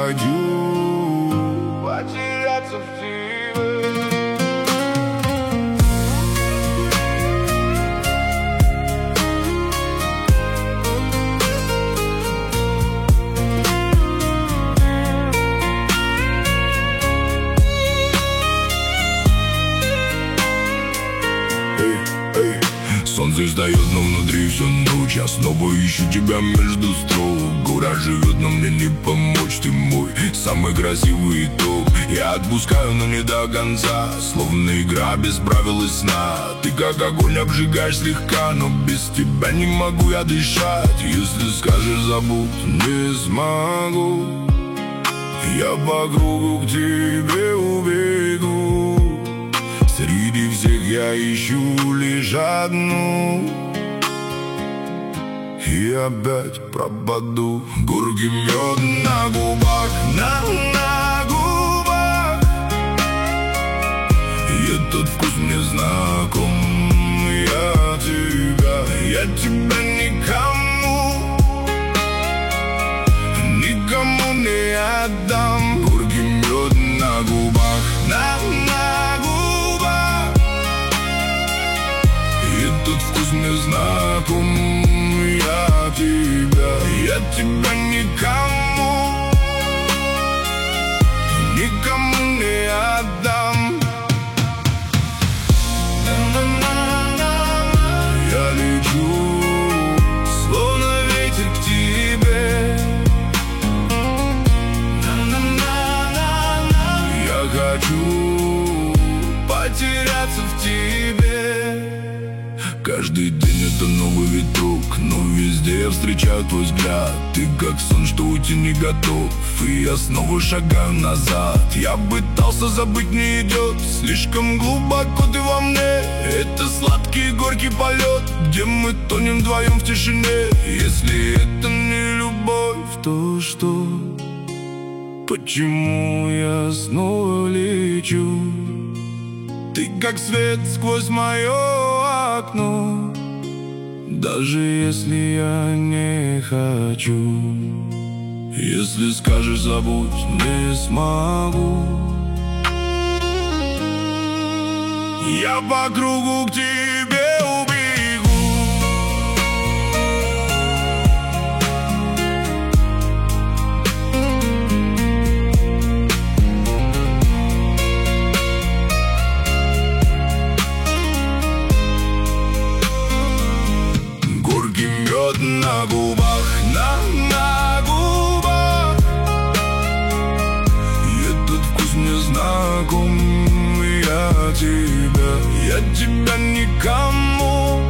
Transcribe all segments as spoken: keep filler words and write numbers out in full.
хочу потеряться в тебе. Солнце встает, но внутри всю ночь. Я снова ищу тебя между строк. Город живет, но мне не помочь. Ты мой самый красивый итог. Я отпускаю, но не до конца. Словно игра без правил и сна. Ты как огонь обжигаешь слегка, но без тебя не могу я дышать. Если скажешь забудь, не смогу. Я по кругу к тебе убегу. Среди всех я ищу лишь одну, и опять пропаду. Горький мед на губах, на, на губах. И этот вкус мне знаком. Я тебя, я тебя никому, никому не отдам. Горький мед на губах, на, на губах. Этот вкус мне знаком. Я тебя, я тебя никому, никому не отдам. Я лечу, словно ветер к тебе. Я хочу потеряться в тебе. Каждый день это новый виток, но везде я встречаю твой взгляд. Ты как сон, что уйти не готов, и я снова шагаю назад. Я пытался забыть, не идет, слишком глубоко ты во мне. Это сладкий и горький полет, где мы тонем вдвоем в тишине. Если это не любовь, то что? Почему я снова лечу? Ты как свет сквозь мое окно, даже если я не хочу. Если скажешь забудь, не смогу. Я по кругу к тебе убегу. На губах, на, на губах. И этот вкус мне знаком. Я тебя, я тебя никому,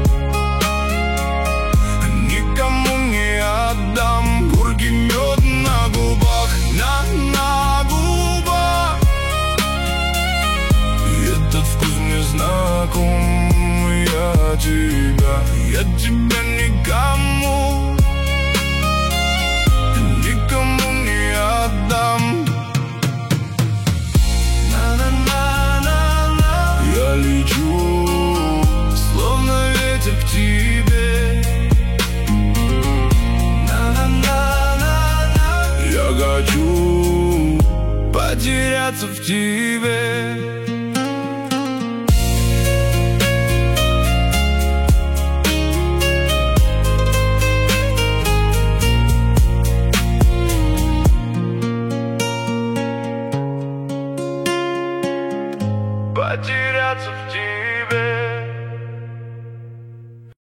никому не отдам. Горький мед на губах, на, на губах. И этот вкус мне знаком. Я тебя, я тебя никому, никому не отдам. Я лечу, словно ветер к тебе. Я хочу потеряться в тебе. Потеряться в